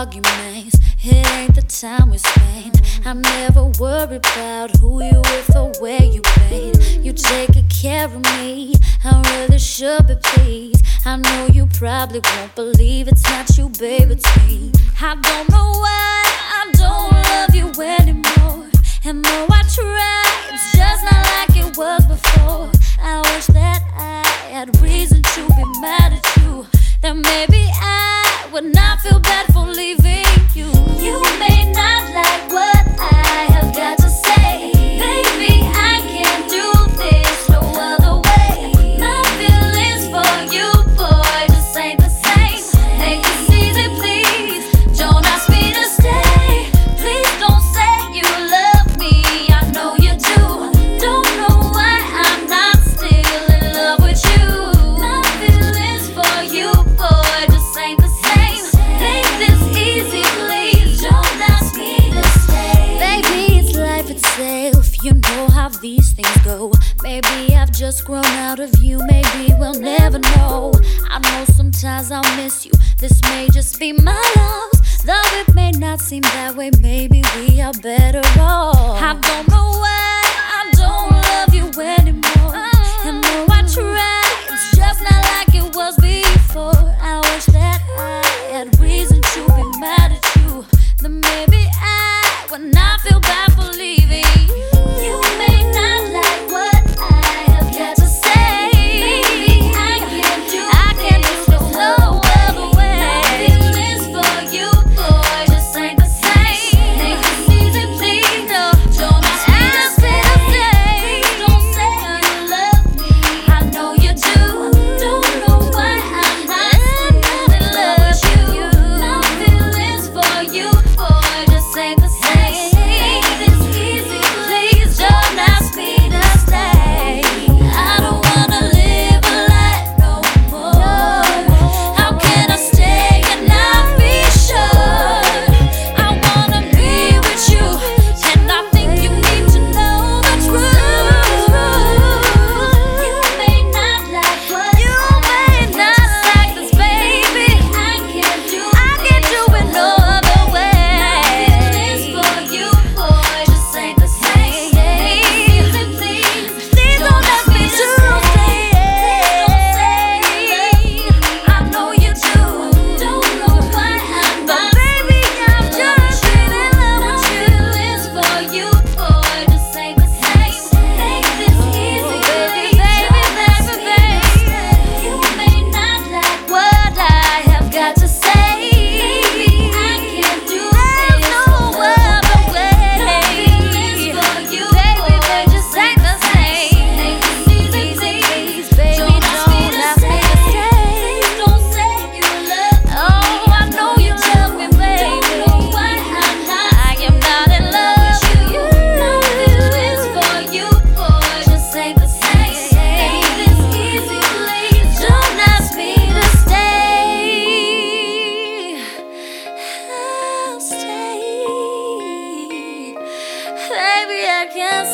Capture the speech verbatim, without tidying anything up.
arguments. It ain't the time we spend. I never worry about who you with or where you been. You take good care of me, I really should be pleased. I know you probably won't believe it's not you, baby, it's me. I don't know why I don't love you anymore. And though I try, it's just not like it was before. I wish that I had reason to be mad at you. That maybe I would not feel bad for leaving you. You may not like what I have got to say. Baby, I can't do this no other way. My feelings for you, boy, just ain't the same. Make this easy, please. Don't ask me to stay. Please don't say you love me. I know you do. Don't know why I'm not still in love with you. My feelings for you, boy, just ain't the same. Make this easy, please. Don't ask me to stay. Baby, it's life itself. You know how these things go. Maybe I've just grown out of you. Maybe we'll never know. I know sometimes I'll miss you. This may just be my loss. Though it may not seem that way, maybe we are better off. I don't know why I don't love you anymore. And though I try, it's just not like it was before. I wish that I had reason to be mad at you. Then maybe I would not feel bad for leaving. You may not like what I have got to say. Maybe I can't do I can't do this no other way. My feelings for you, boy, just ain't the same. Make this easy, please. No, don't ask me to stay. Don't say you love me. I know you do. Don't know why I'm not still in love with you. My feelings for you, boy, just ain't the same. Make this easy, please. Don't ask me to stay. I don't wanna live a life no more. How can I stay and not be sure? I wanna be with you, and I think you need to know the truth. You may not like what you may not like this, baby. I can't do I can't do it no other way. My feelings for you, boy, just ain't the same. Please, please, please don't ask me to stay. Don't say you love me. I know you do. Don't know why I'm but baby, I'm just in love with you. Feelings for you, boy, just ain't the same. Make this easy, baby, baby, baby, baby. You may not like what I have got to say. Maybe I can't do this no other way. Feelings for you, baby, baby, just ain't the same. Make this easy, please, baby. Don't ask me to stay. Please don't say you love me. Oh, I know you love me, baby. Don't know why I'm not. I am not in love with you. My feelings for you, boy, just ain't the same. Make this easy, please. Don't ask me to stay. I'll stay. Baby, I can't